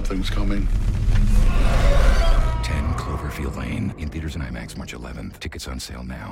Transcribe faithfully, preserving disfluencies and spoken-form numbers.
something's coming. ten Cloverfield Lane. In theaters and IMAX March eleventh. Tickets on sale now.